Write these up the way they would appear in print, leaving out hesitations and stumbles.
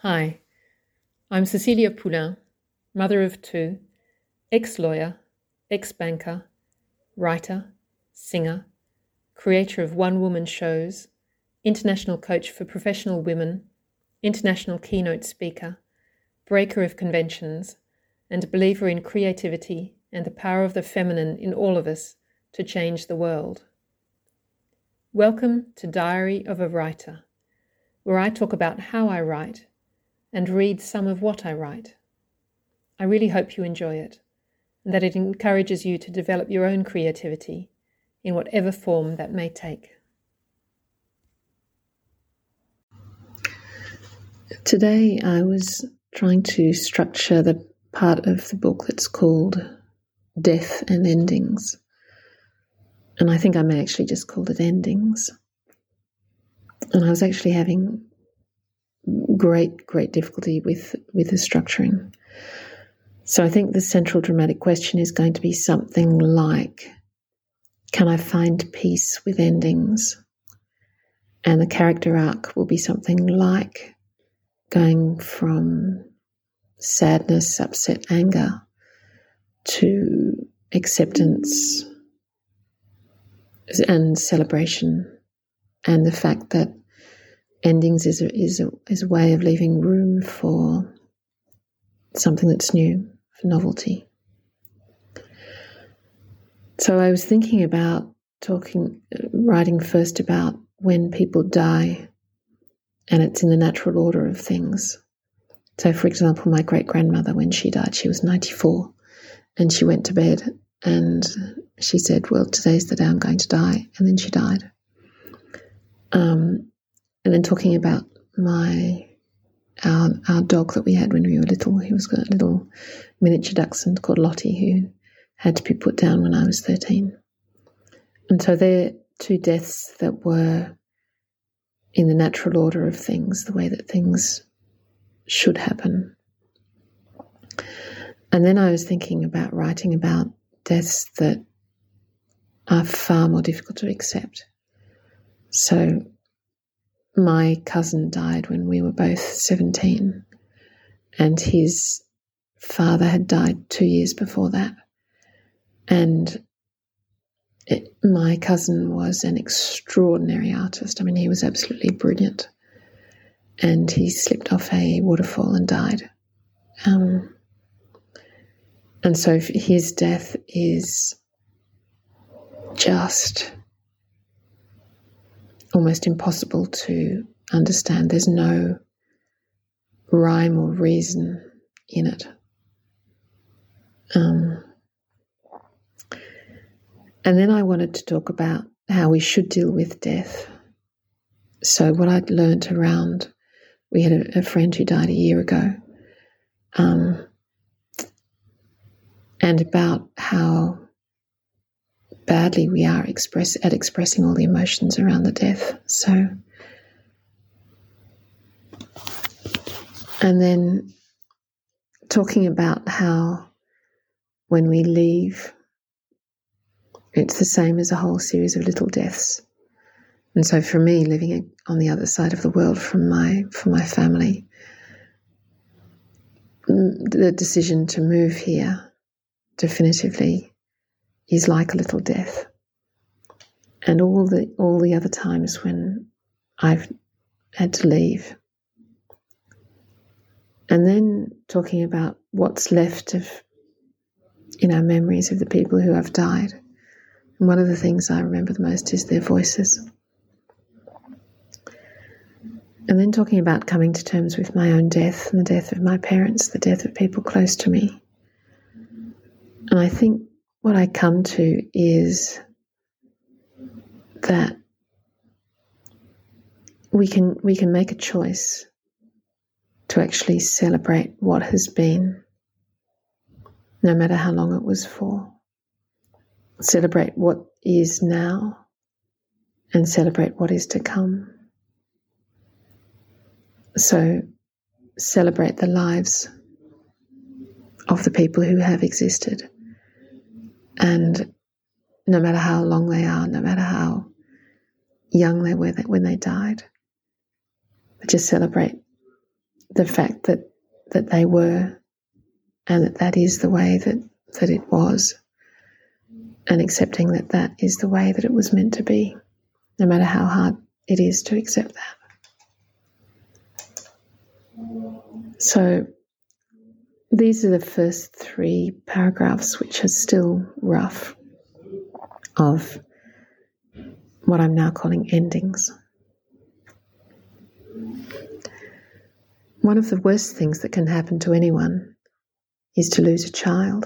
Hi, I'm Cecilia Poulain, mother of two, ex-lawyer, ex-banker, writer, singer, creator of one-woman shows, international coach for professional women, international keynote speaker, breaker of conventions, and a believer in creativity and the power of the feminine in all of us to change the world. Welcome to Diary of a Writer, where I talk about how I write and read some of what I write. I really hope you enjoy it and that it encourages you to develop your own creativity in whatever form that may take. Today I was trying to structure the part of the book that's called Death and Endings. And I think I may actually just call it Endings. And I was actually having great difficulty with the structuring. So I think the central dramatic question is going to be something like, can I find peace with endings? And the character arc will be something like going from sadness, upset, anger to acceptance and celebration, and the fact that endings is a way of leaving room for something that's new, for novelty. So I was thinking about writing first about when people die, and it's in the natural order of things. So, for example, my great-grandmother, when she died, she was 94, and she went to bed and she said, well, today's the day I'm going to die, and then she died. And then talking about our dog that we had when we were little. He was a little miniature dachshund called Lottie who had to be put down when I was 13. And so they're two deaths that were in the natural order of things, the way that things should happen. And then I was thinking about writing about deaths that are far more difficult to accept. So my cousin died when we were both 17, and his father had died 2 years before that. And my cousin was an extraordinary artist. I mean, he was absolutely brilliant. And he slipped off a waterfall and died. And so his death is just almost impossible to understand. There's no rhyme or reason in it. And then I wanted to talk about how we should deal with death. So what I'd learned around, we had a friend who died a year ago, and about how badly we are at expressing all the emotions around the death. So, and then talking about how when we leave, it's the same as a whole series of little deaths. And so for me, living on the other side of the world from my family, the decision to move here definitively is like a little death. And all the other times when I've had to leave. And then talking about what's left in our memories of the people who have died. And one of the things I remember the most is their voices. And then talking about coming to terms with my own death and the death of my parents, the death of people close to me. And I think what I come to is that we can make a choice to actually celebrate what has been, no matter how long it was for. Celebrate what is now and celebrate what is to come. So celebrate the lives of the people who have existed. And no matter how long they are, no matter how young they were when they died, but just celebrate the fact that they were, and that is the way that it was, and accepting that is the way that it was meant to be, no matter how hard it is to accept that. So these are the first 3 paragraphs, which are still rough, of what I'm now calling endings. One of the worst things that can happen to anyone is to lose a child.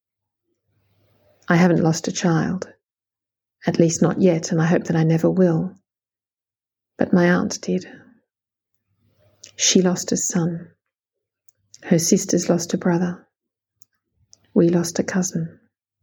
I haven't lost a child, at least not yet, and I hope that I never will. But my aunt did. She lost a son. Her sisters lost a brother. We lost a cousin.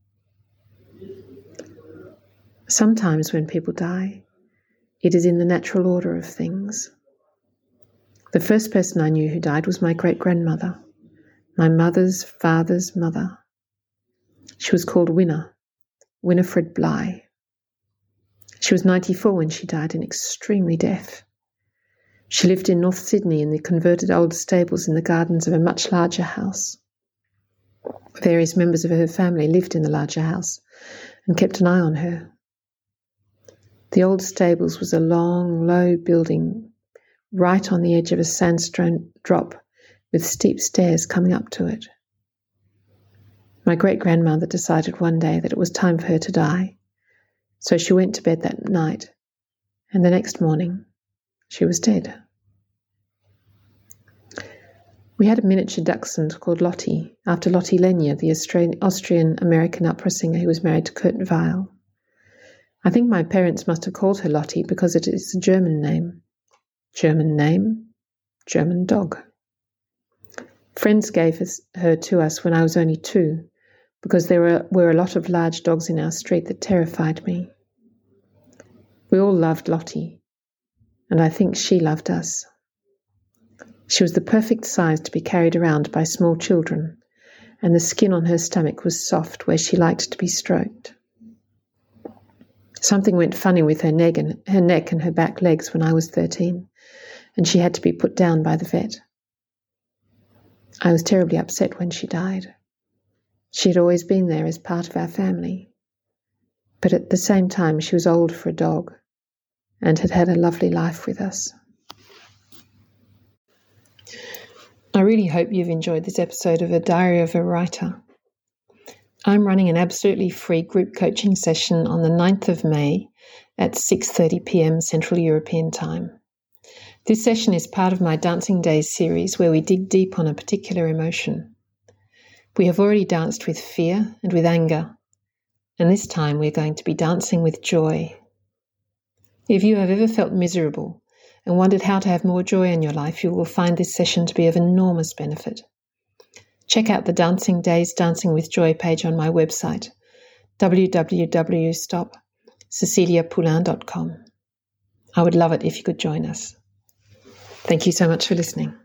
Sometimes when people die, it is in the natural order of things. The first person I knew who died was my great-grandmother, my mother's father's mother. She was called Winifred Bly. She was 94 when she died and extremely deaf. She lived in North Sydney in the converted old stables in the gardens of a much larger house. Various members of her family lived in the larger house and kept an eye on her. The old stables was a long, low building right on the edge of a sandstone drop with steep stairs coming up to it. My great-grandmother decided one day that it was time for her to die, so she went to bed that night, and the next morning she was dead. We had a miniature dachshund called Lottie, after Lotte Lenya, the Austrian-American opera singer who was married to Kurt Weill. I think my parents must have called her Lottie because it is a German name. German name, German dog. Friends gave her to us when I was only 2, because there were a lot of large dogs in our street that terrified me. We all loved Lottie, and I think she loved us. She was the perfect size to be carried around by small children, and the skin on her stomach was soft where she liked to be stroked. Something went funny with her neck and her back legs when I was 13, and she had to be put down by the vet. I was terribly upset when she died. She had always been there as part of our family, but at the same time she was old for a dog and had had a lovely life with us. I really hope you've enjoyed this episode of A Diary of a Writer. I'm running an absolutely free group coaching session on the 9th of May at 6:30 p.m. Central European Time. This session is part of my Dancing Days series where we dig deep on a particular emotion. We have already danced with fear and with anger, and this time we're going to be dancing with joy. If you have ever felt miserable and wondered how to have more joy in your life, you will find this session to be of enormous benefit. Check out the Dancing Days Dancing with Joy page on my website, www.ceciliapoulin.com. I would love it if you could join us. Thank you so much for listening.